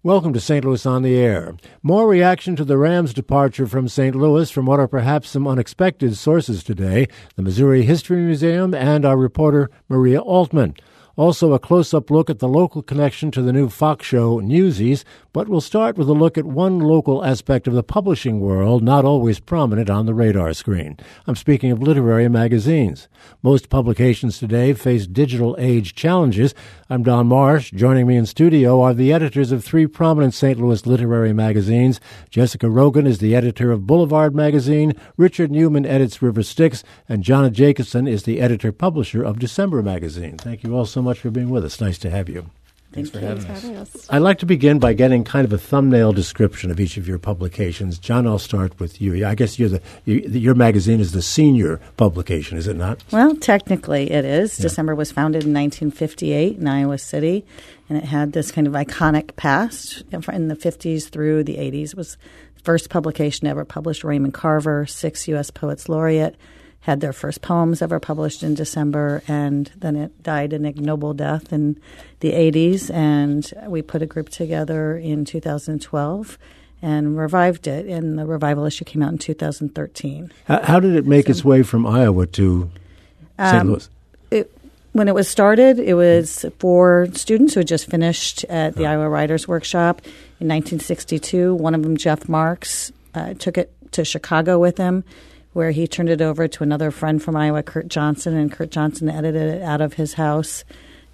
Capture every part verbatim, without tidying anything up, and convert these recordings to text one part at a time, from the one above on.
Welcome to Saint Louis on the Air. More reaction to the Rams' departure from Saint Louis from what are perhaps some unexpected sources today, the Missouri History Museum and our reporter Maria Altman. Also a close-up look at the local connection to the new Fox show Newsies, but we'll start with a look at one local aspect of the publishing world not always prominent on the radar screen. I'm speaking of literary magazines. Most publications today face digital age challenges. I'm Don Marsh. Joining me in studio are the editors of three prominent Saint Louis literary magazines. Jessica Rogan is the editor of Boulevard magazine, Richard Newman edits River Styx, and Jonna Jacobson is the editor-publisher of December magazine. Thank you all so much for being with us. Nice to have you. Thanks for having us. having us. I'd like to begin by getting kind of a thumbnail description of each of your publications. John, I'll start with you. I guess you're the you, your magazine is the senior publication, is it not? Well, technically it is. Yeah. December was founded in nineteen fifty-eight in Iowa City, and it had this kind of iconic past in the fifties through the eighties. It was the first publication ever published. Raymond Carver, six U S Poets Laureate, had their first poems ever published in December, and then it died an ignoble death in the eighties, and we put a group together in two thousand twelve and revived it, and the revival issue came out in two thousand thirteen. How, how did it make so, its way from Iowa to Saint Um, Louis? It, when it was started, it was for students who had just finished at the oh. Iowa Writers Workshop in nineteen sixty-two. One of them, Jeff Marks, uh, took it to Chicago with him, where he turned it over to another friend from Iowa, Kurt Johnson, and Kurt Johnson edited it out of his house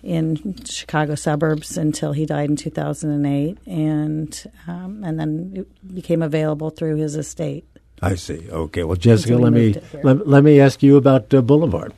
in Chicago suburbs until he died in two thousand eight, and um, and then it became available through his estate. I see. Okay. Well, Jessica, we let me let, let me ask you about uh, Boulevard.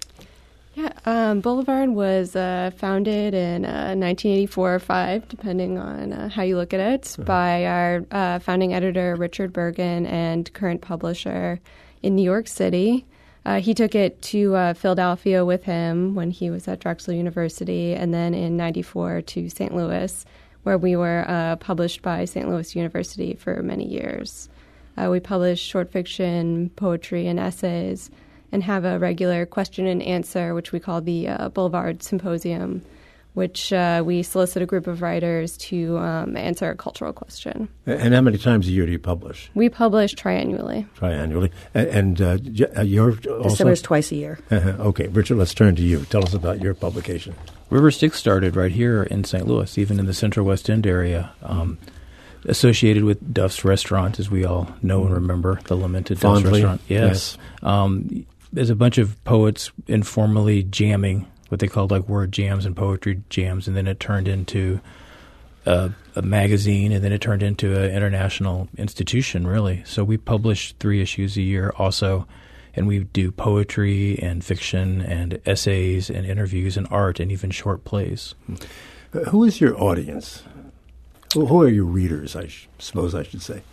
Yeah, um, Boulevard was uh, founded in uh, nineteen eighty-four or five, depending on uh, how you look at it, uh-huh. by our uh, founding editor, Richard Bergen, and current publisher in New York City. Uh, he took it to uh, Philadelphia with him when he was at Drexel University, and then in ninety-four to Saint Louis, where we were uh, published by Saint Louis University for many years. Uh, we publish short fiction, poetry, and essays, and have a regular question and answer, which we call the uh, Boulevard Symposium, which uh, we solicit a group of writers to um, answer a cultural question. And how many times a year do you publish? We publish triannually. Triannually. And, and uh, you're also? December's twice a year. Uh-huh. Okay. Richard, let's turn to you. Tell us about your publication. River Styx started right here in Saint Louis, even in the Central West End area, um, associated with Duff's Restaurant, as we all know and remember, the lamented Duff's Fondly. Restaurant. Yes. yes. Um, there's a bunch of poets informally jamming, what they called like word jams and poetry jams, and then it turned into a, a magazine, and then it turned into an international institution, really. So we publish three issues a year also, and we do poetry and fiction and essays and interviews and art and even short plays. Uh, who is your audience? Who, who are your readers, I sh- suppose I should say?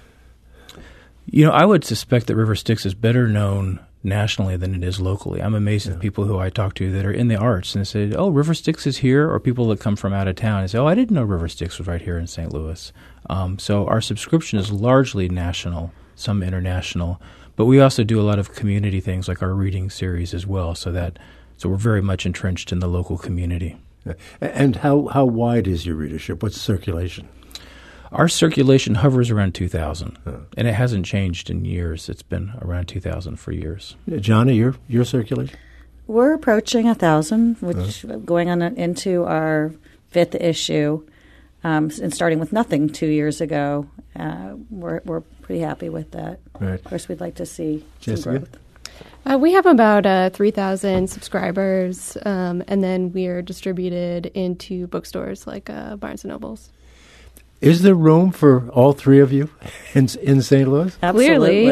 You know, I would suspect that River Styx is better known nationally than it is locally. I'm amazed yeah. at people who I talk to that are in the arts and say, oh, River Styx is here, or people that come from out of town and say, oh, I didn't know River Styx was right here in Saint Louis. Um, so our subscription is largely national, some international, but we also do a lot of community things like our reading series as well, so that so we're very much entrenched in the local community. Yeah. And how, how wide is your readership? What's circulation? Our circulation hovers around two thousand, oh. and it hasn't changed in years. It's been around two thousand for years. Jonna, your your circulation? We're approaching one thousand, which oh. going on into our fifth issue, um, and starting with nothing two years ago. Uh, we're we're pretty happy with that. Right. Of course, we'd like to see Jessica? some growth. Uh, we have about uh, three thousand subscribers, um, and then we are distributed into bookstores like uh, Barnes and Nobles. Is there room for all three of you in in Saint Louis? Absolutely.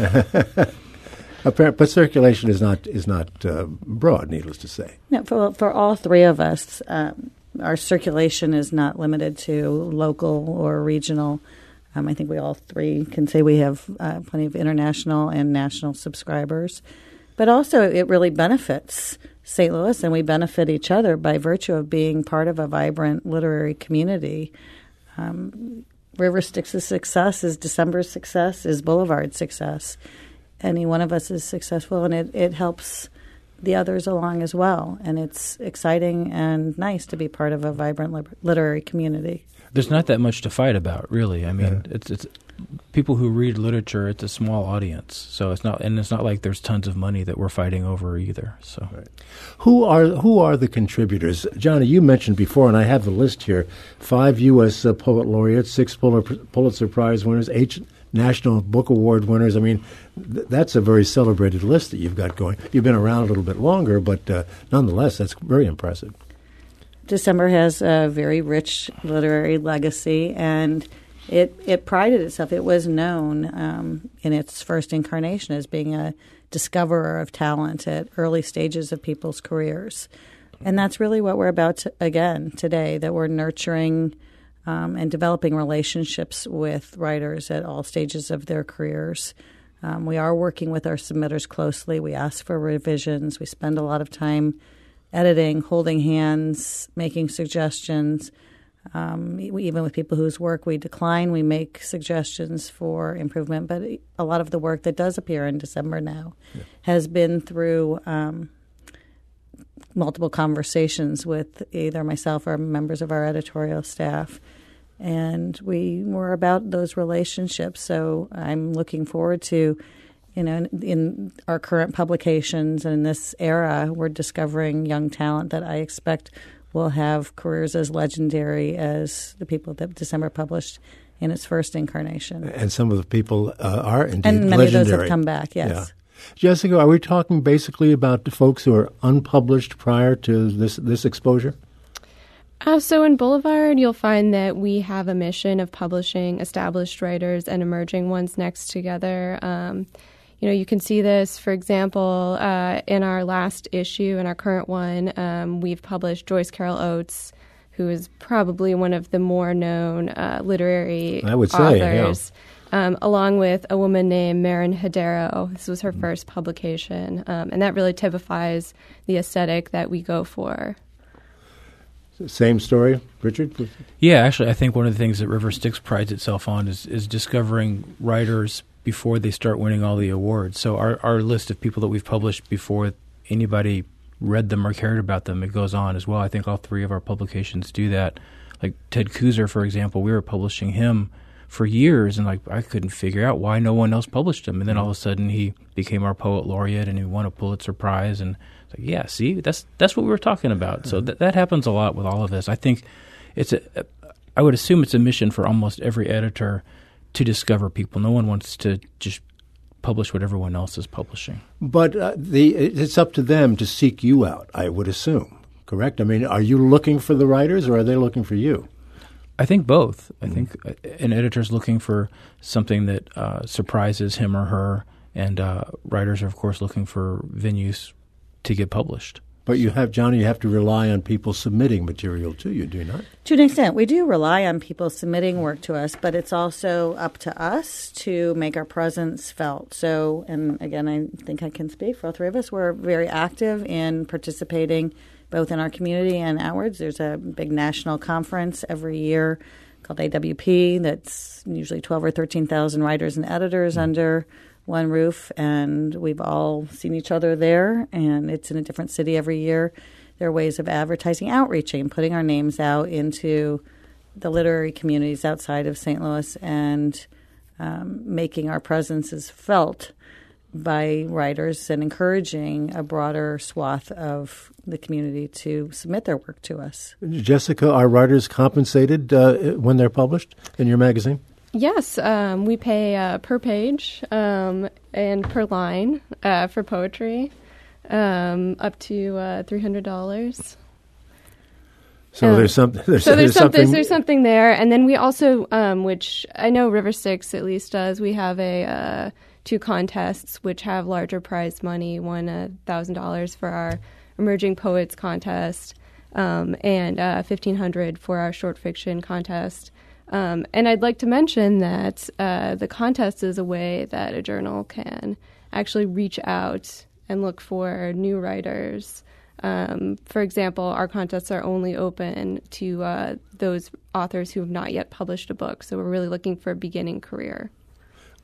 But circulation is not is not uh, broad, needless to say. No, for for all three of us, um, our circulation is not limited to local or regional. Um, I think we all three can say we have uh, plenty of international and national subscribers. But also, it really benefits Saint Louis, and we benefit each other by virtue of being part of a vibrant literary community. Um, River Styx's success is December's success, is Boulevard's success. Any one of us is successful, and it, it helps the others along as well. And it's exciting and nice to be part of a vibrant li- literary community. there's not that much to fight about, really. I mean, Yeah. it's it's people who read literature. It's a small audience, so it's not, and it's not like there's tons of money that we're fighting over either. So, Right. Who are who are the contributors? Johnny, you mentioned before, and I have the list here: five U S uh, poet laureates, six Pul- Pulitzer Prize winners, eight National Book Award winners. I mean, th- that's a very celebrated list that you've got going. You've been around a little bit longer, but uh, nonetheless, that's very impressive. December has a very rich literary legacy, and it it prided itself. It was known um, in its first incarnation as being a discoverer of talent at early stages of people's careers. And that's really what we're about to, again today, that we're nurturing um, and developing relationships with writers at all stages of their careers. Um, we are working with our submitters closely. We ask for revisions. We spend a lot of time editing, holding hands, making suggestions. Um, we, even with people whose work we decline, we make suggestions for improvement. But a lot of the work that does appear in December now yeah. has been through um, multiple conversations with either myself or members of our editorial staff. And we were about those relationships. So I'm looking forward to, you know, in, in our current publications and in this era, we're discovering young talent that I expect will have careers as legendary as the people that December published in its first incarnation. And some of the people uh, are indeed and many legendary. of those have come back, yes. Yeah. Jessica, are we talking basically about the folks who are unpublished prior to this, this exposure? Uh, so in Boulevard, you'll find that we have a mission of publishing established writers and emerging ones next together. Um, you know, you can see this, for example, uh, in our last issue, in our current one, um, we've published Joyce Carol Oates, who is probably one of the more known uh, literary I would say, authors, yeah. um, along with a woman named Marin Hedero. This was her mm. first publication, um, and that really typifies the aesthetic that we go for. Same story, Richard? Yeah, actually, I think one of the things that River Styx prides itself on is, is discovering writers before they start winning all the awards. So our, our list of people that we've published before anybody read them or cared about them, it goes on as well. I think all three of our publications do that. Like Ted Kuzer, for example, we were publishing him for years, and like I couldn't figure out why no one else published him. And then all of a sudden he became our poet laureate, and he won a Pulitzer Prize. And it's like, yeah, see, that's that's what we were talking about. Mm-hmm. So th- that happens a lot with all of this. I think it's a, I would assume it's a mission for almost every editor to discover people. No one wants to just publish what everyone else is publishing. But uh, the it's up to them to seek you out, I would assume, correct? I mean, are you looking for the writers, or are they looking for you? I think both. I mm-hmm. think an editor's looking for something that uh, surprises him or her, and uh, writers are, of course, looking for venues to get published. But you have, Johnny, you have to rely on people submitting material to you, do you not? To an extent. We do rely on people submitting work to us, but it's also up to us to make our presence felt. So, and again, I think I can speak for all three of us. We're very active in participating both in our community and outwards. There's a big national conference every year called A W P that's usually twelve or thirteen thousand writers and editors mm-hmm. under one roof, and we've all seen each other there, and it's in a different city every year. There are ways of advertising, outreaching, putting our names out into the literary communities outside of Saint Louis, and um, making our presences felt by writers and encouraging a broader swath of the community to submit their work to us. Jessica, are writers compensated uh, when they're published in your magazine? Yes, um, we pay uh, per page um, and per line uh, for poetry, um, up to uh, three hundred dollars. So um, there's something. There's, so there's, there's something. something. There's something there, and then we also, um, which I know River Styx at least does, we have a uh, two contests which have larger prize money. One a thousand dollars for our Emerging Poets contest, um, and uh, fifteen hundred dollars for our short fiction contest. Um, and I'd like to mention that uh, the contest is a way that a journal can actually reach out and look for new writers. Um, for example, our contests are only open to uh, those authors who have not yet published a book, so we're really looking for a beginning career.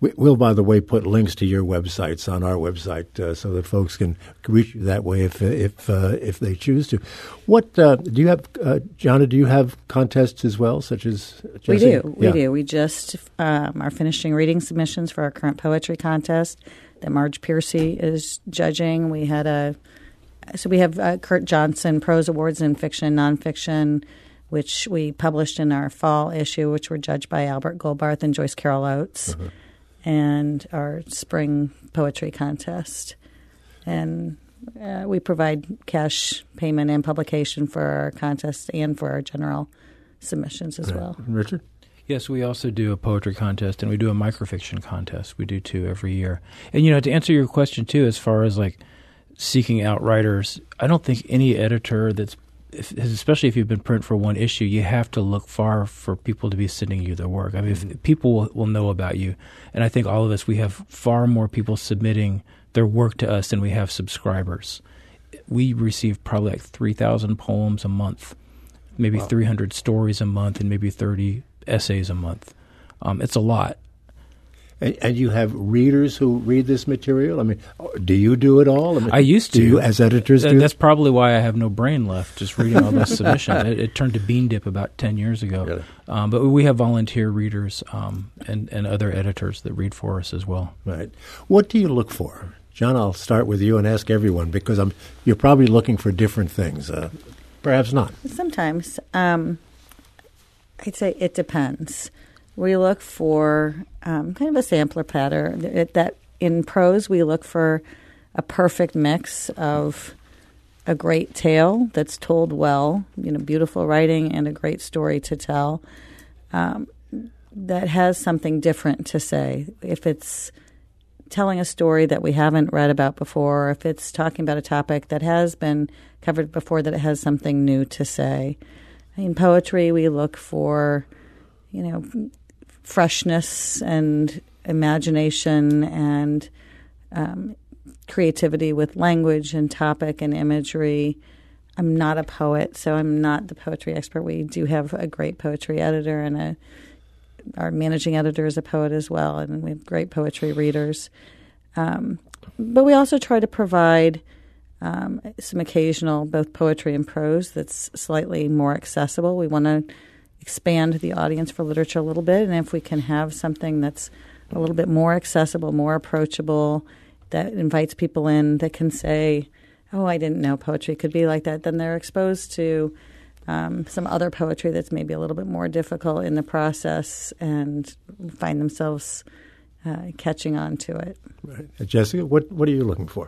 We, we'll, by the way, put links to your websites on our website uh, so that folks can reach you that way if if uh, if they choose to. What uh, do you have, uh, Jonna? Do you have contests as well, such as Jesse? We do. We yeah. do. We just um, are finishing reading submissions for our current poetry contest that Marge Piercy is judging. We had a so we have uh, Kurt Johnson Prose Awards in fiction, nonfiction, which we published in our fall issue, which were judged by Albert Goldbarth and Joyce Carol Oates. Uh-huh. And our spring poetry contest. And uh, we provide cash payment and publication for our contest and for our general submissions as right. well. Richard? Yes, we also do a poetry contest, and we do a microfiction contest. We do two every year. And, you know, to answer your question, too, as far as, like, seeking out writers, I don't think any editor that's If, especially if you've been print for one issue, you have to look far for people to be sending you their work. I mean, mm-hmm. if people will, will know about you. And I think all of us, we have far more people submitting their work to us than we have subscribers. We receive probably like three thousand poems a month, maybe wow. three hundred stories a month, and maybe thirty essays a month. Um, it's a lot. And, and you have readers who read this material? I mean, do you do it all? I, mean, I used to. Do you, as editors, Th- do? That's probably why I have no brain left, just reading all those submissions. It, it turned to Bean Dip about ten years ago. Really? Um, but we have volunteer readers um, and, and other editors that read for us as well. Right. What do you look for? John, I'll start with you and ask everyone, because I'm, you're probably looking for different things. Uh, perhaps not. Sometimes. Um, I'd say it depends. We look for um, kind of a sampler pattern. It, that in prose, we look for a perfect mix of a great tale that's told well, you know, beautiful writing and a great story to tell um, that has something different to say. If it's telling a story that we haven't read about before, or if it's talking about a topic that has been covered before, that it has something new to say. In poetry, we look for, you know, freshness and imagination and um, creativity with language and topic and imagery. I'm not a poet, so I'm not the poetry expert. We do have a great poetry editor, and a our managing editor is a poet as well, and we have great poetry readers. Um, but we also try to provide um, some occasional both poetry and prose that's slightly more accessible. We want to expand the audience for literature a little bit, and if we can have something that's a little bit more accessible, more approachable, that invites people in, that can say, oh, I didn't know poetry could be like that, then they're exposed to um, some other poetry that's maybe a little bit more difficult in the process and find themselves uh, catching on to it. Right. Uh, Jessica, what, what are you looking for?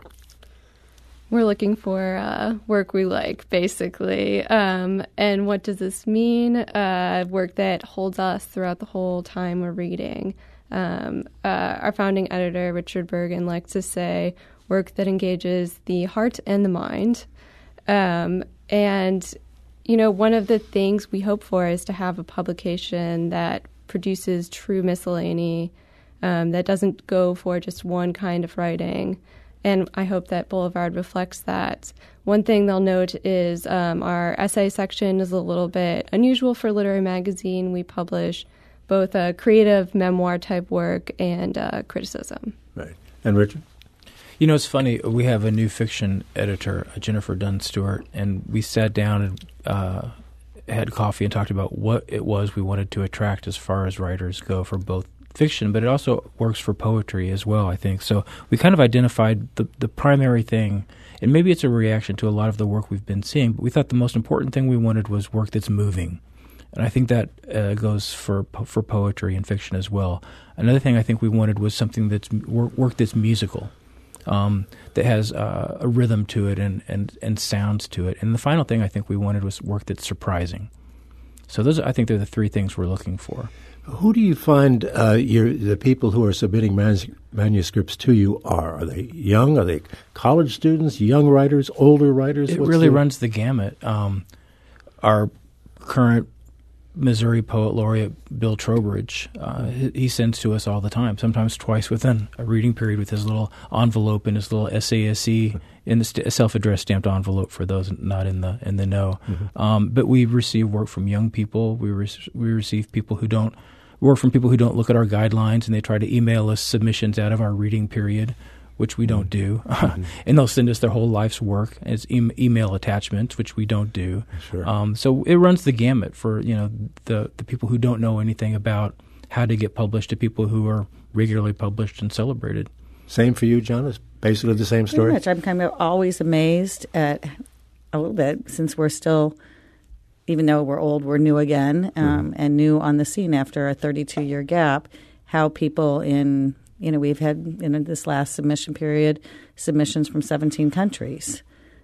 We're looking for uh, work we like, basically. Um, and what does this mean? Uh, work that holds us throughout the whole time we're reading. Um, uh, our founding editor, Richard Bergen, likes to say work that engages the heart and the mind. Um, and, you know, one of the things we hope for is to have a publication that produces true miscellany, um, that doesn't go for just one kind of writing. And I hope that Boulevard reflects that. One thing they'll note is um, our essay section is a little bit unusual for a literary magazine. We publish both a creative memoir-type work and uh, criticism. Right. And Richard? You know, it's funny. We have a new fiction editor, Jennifer Dunn Stewart, and we sat down and uh, had coffee and talked about what it was we wanted to attract as far as writers go for both fiction, but it also works for poetry as well, I think. So we kind of identified the, the primary thing, and maybe it's a reaction to a lot of the work we've been seeing, but we thought the most important thing we wanted was work that's moving. And I think that uh, goes for for poetry and fiction as well. Another thing I think we wanted was something that's work that's musical, um, that has uh, a rhythm to it and, and, and sounds to it. And the final thing I think we wanted was work that's surprising. So those, I think, they're the three things we're looking for. Who do you find uh, your, the people who are submitting mans- manuscripts to you are? Are they young? Are they college students, young writers, older writers? It What's really the... runs the gamut. Um, our current Missouri Poet Laureate, Bill Trowbridge, uh, he, he sends to us all the time, sometimes twice within a reading period with his little envelope and his little S A S E in the st- self-addressed stamped envelope for those not in the in the know. Mm-hmm. Um, but we receive work from young people. We re- we receive people who don't or from people who don't look at our guidelines and they try to email us submissions out of our reading period, which we don't do. Mm-hmm. And they'll send us their whole life's work as e- email attachments, which we don't do. Sure. Um, so it runs the gamut for, you know, the, the people who don't know anything about how to get published to people who are regularly published and celebrated. Same for you, John? It's basically the same story? Pretty much. I'm kind of always amazed at, a little bit, since we're still, even though we're old, we're new again, um, mm-hmm. and new on the scene after a thirty-two-year gap, how people in, you know, we've had in this last submission period submissions from seventeen countries.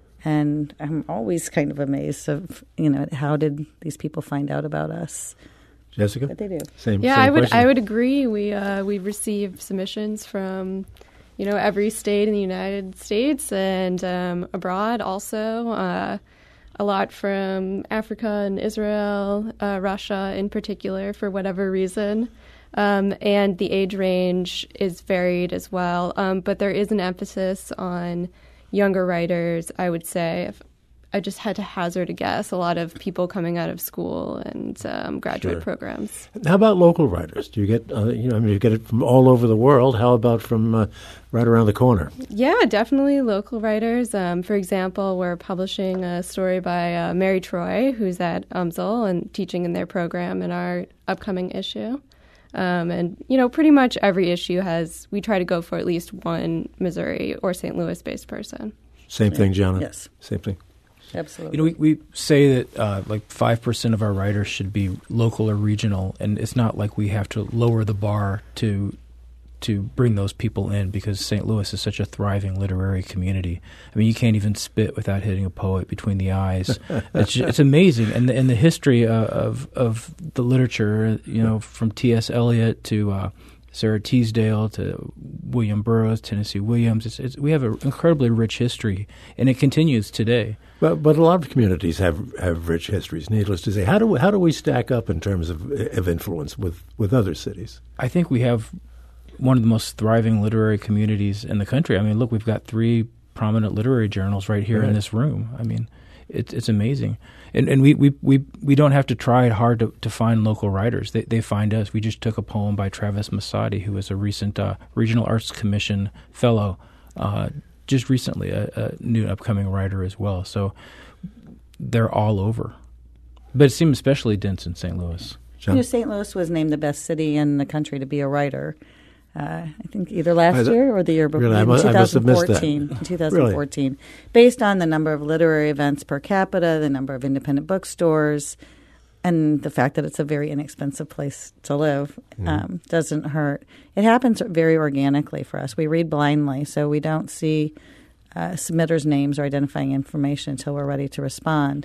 And I'm always kind of amazed of, you know, how did these people find out about us? Jessica? What they do. Same, yeah, same I would question. I would agree. We uh, we received submissions from, you know, every state in the United States and um, abroad also. Uh, a lot from Africa and Israel, uh, Russia in particular, for whatever reason. Um, and the age range is varied as well. Um, but there is an emphasis on younger writers, I would say. If I just had to hazard a guess, a lot of people coming out of school and um, graduate Sure. programs. How about local writers? Do you get, uh, you know, I mean, you get it from all over the world. How about from uh, right around the corner? Yeah, definitely local writers. Um, for example, we're publishing a story by uh, Mary Troy, who's at U M S L and teaching in their program in our upcoming issue. Um, and, you know, pretty much every issue has, we try to go for at least one Missouri or Saint Louis-based person. Same thing, Jana? Yes. Same thing. Absolutely. You know, we, we say that uh, like five percent of our writers should be local or regional, and it's not like we have to lower the bar to to bring those people in, because Saint Louis is such a thriving literary community. I mean, you can't even spit without hitting a poet between the eyes. It's it's amazing, and the, and the history uh, of of the literature, you know, from T S. Eliot to uh, Sarah Teasdale to William Burroughs, Tennessee Williams. It's, it's, we have an incredibly rich history, and it continues today. But but a lot of communities have, have rich histories. Needless to say, how do we, how do we stack up in terms of of influence with, with other cities? I think we have one of the most thriving literary communities in the country. I mean, look, we've got three prominent literary journals right here right. in this room. I mean, it's it's amazing, and and we we, we, we don't have to try hard to, to find local writers. They they find us. We just took a poem by Travis Masadi, who is a recent uh, Regional Arts Commission fellow. Uh, just recently, a, a new upcoming writer as well. So they're all over. But it seems especially dense in Saint Louis. You know, Saint Louis was named the best city in the country to be a writer. Uh, I think either last I, year or the year before, really, in I must have missed that. in twenty fourteen, really? Based on the number of literary events per capita, the number of independent bookstores, and the fact that it's a very inexpensive place to live, mm. um, doesn't hurt. It happens very organically for us. We read blindly, so we don't see uh, submitters' names or identifying information until we're ready to respond.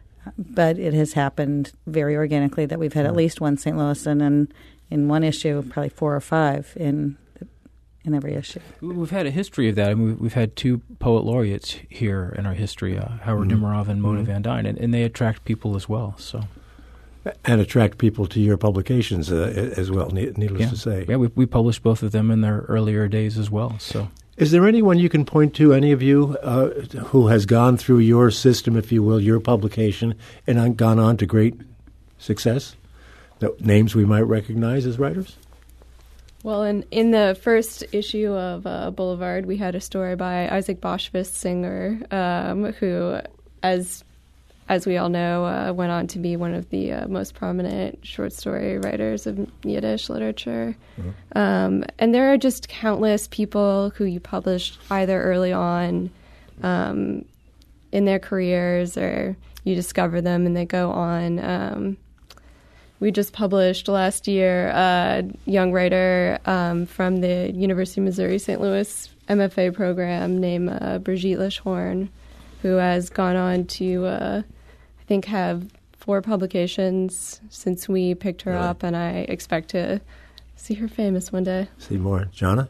But it has happened very organically that we've had at least one Saint Louisan, and in one issue, probably four or five in in every issue. We've had a history of that. I mean, we've had two poet laureates here in our history, uh, Howard mm-hmm. Nemerov and Mona mm-hmm. Van Dyne, and, and they attract people as well. So, and attract people to your publications uh, as well, needless yeah. to say. Yeah, we, we published both of them in their earlier days as well. So, is there anyone you can point to, any of you, uh, who has gone through your system, if you will, your publication, and gone on to great success? The names we might recognize as writers? Well, in, in the first issue of uh, Boulevard, we had a story by Isaac Boschwitz Singer, um, who, as as we all know, uh, went on to be one of the uh, most prominent short story writers of Yiddish literature. Mm-hmm. Um, and there are just countless people who you published either early on um, in their careers, or you discover them and they go on. Um, We just published last year a young writer um, from the University of Missouri Saint Louis M F A program named uh, Brigitte Lischhorn, who has gone on to, uh, I think, have four publications since we picked her really? up, and I expect to see her famous one day. See more. Jana?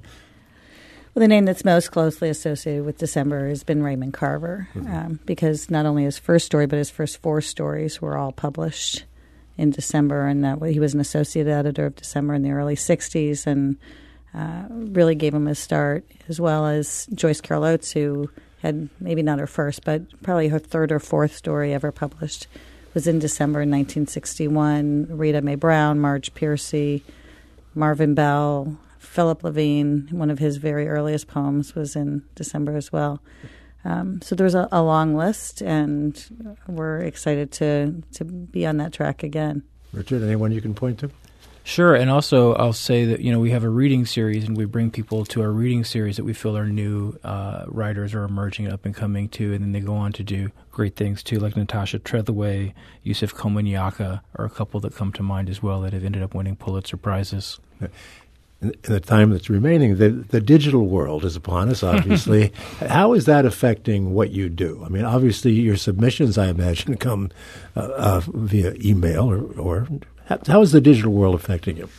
Well, the name that's most closely associated with December has been Raymond Carver, mm-hmm. um, because not only his first story, but his first four stories were all published in December, and that he was an associate editor of December in the early sixties, and uh, really gave him a start, as well as Joyce Carol Oates, who had maybe not her first, but probably her third or fourth story ever published was in December in nineteen sixty-one. Rita Mae Brown, Marge Piercy, Marvin Bell, Philip Levine, one of his very earliest poems was in December as well. Um, so there's a, a long list, and we're excited to, to be on that track again. Richard, anyone you can point to? Sure, and also I'll say that, you know, we have a reading series, and we bring people to our reading series that we feel are new uh, writers are emerging, up and coming too, and then they go on to do great things too, like Natasha Trethewey, Yusuf Komunyakaa, are a couple that come to mind as well that have ended up winning Pulitzer Prizes. In the time that's remaining, the, the digital world is upon us, obviously. How is that affecting what you do? I mean, obviously your submissions, I imagine, come uh, uh, via email, or, or how is the digital world affecting you?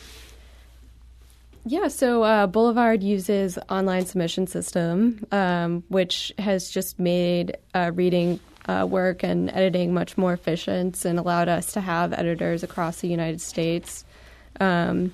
Yeah, so uh, Boulevard uses online submission system, um, which has just made uh, reading uh, work and editing much more efficient and allowed us to have editors across the United States. Um,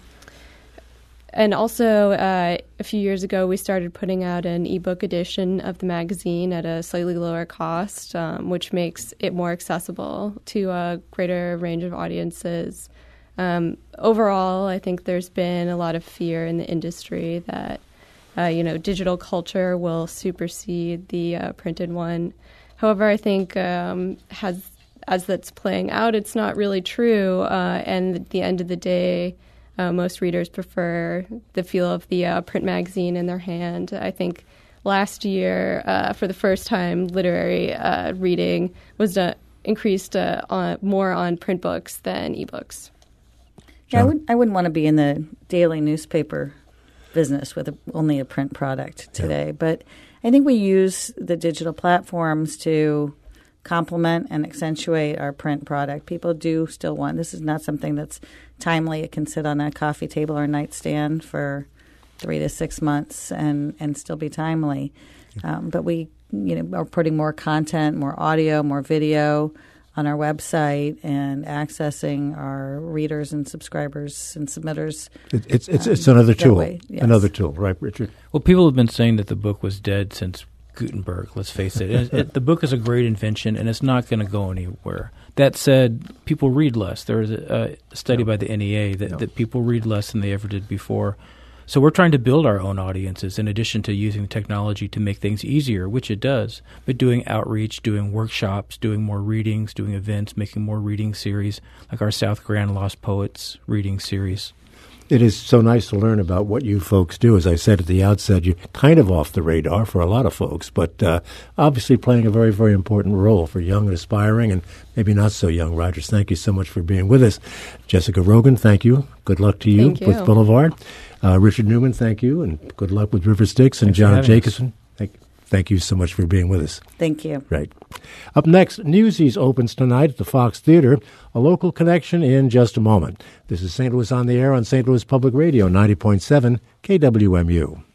And also, uh, a few years ago, we started putting out an ebook edition of the magazine at a slightly lower cost, um, which makes it more accessible to a greater range of audiences. Um, overall, I think there's been a lot of fear in the industry that, uh, you know, digital culture will supersede the uh, printed one. However, I think um, has, as that's playing out, it's not really true. Uh, and at the end of the day, Uh, most readers prefer the feel of the uh, print magazine in their hand. I think last year, uh, for the first time, literary uh, reading was uh, increased uh, on, more on print books than ebooks. Yeah, I, would, I wouldn't want to be in the daily newspaper business with a, only a print product today. Yeah. But I think we use the digital platforms to complement and accentuate our print product. People do still want, this is not something that's timely. It can sit on a coffee table or nightstand for three to six months and, and still be timely. Um, but we, you know, are putting more content, more audio, more video on our website and accessing our readers and subscribers and submitters. It, it's it's um, it's another tool, way, yes. another tool, right, Richard? Well, people have been saying that the book was dead since Gutenberg, let's face it. it, it the book is a great invention, and it's not going to go anywhere. That said, people read less. There was a, a study no. by the N E A that, no. that people read less than they ever did before. So we're trying to build our own audiences in addition to using technology to make things easier, which it does, but doing outreach, doing workshops, doing more readings, doing events, making more reading series, like our South Grand Lost Poets reading series. It is so nice to learn about what you folks do. As I said at the outset, you're kind of off the radar for a lot of folks, but uh, obviously playing a very, very important role for young and aspiring and maybe not so young writers. Thank you so much for being with us. Jessica Rogan, thank you. Good luck to you, you. with Boulevard. Uh, Richard Newman, thank you, and good luck with River Styx. And Thanks John Jacobson, thank, thank you so much for being with us. Thank you. Right. Up next, Newsies opens tonight at the Fox Theater. A local connection in just a moment. This is Saint Louis on the Air on Saint Louis Public Radio, ninety point seven K W M U.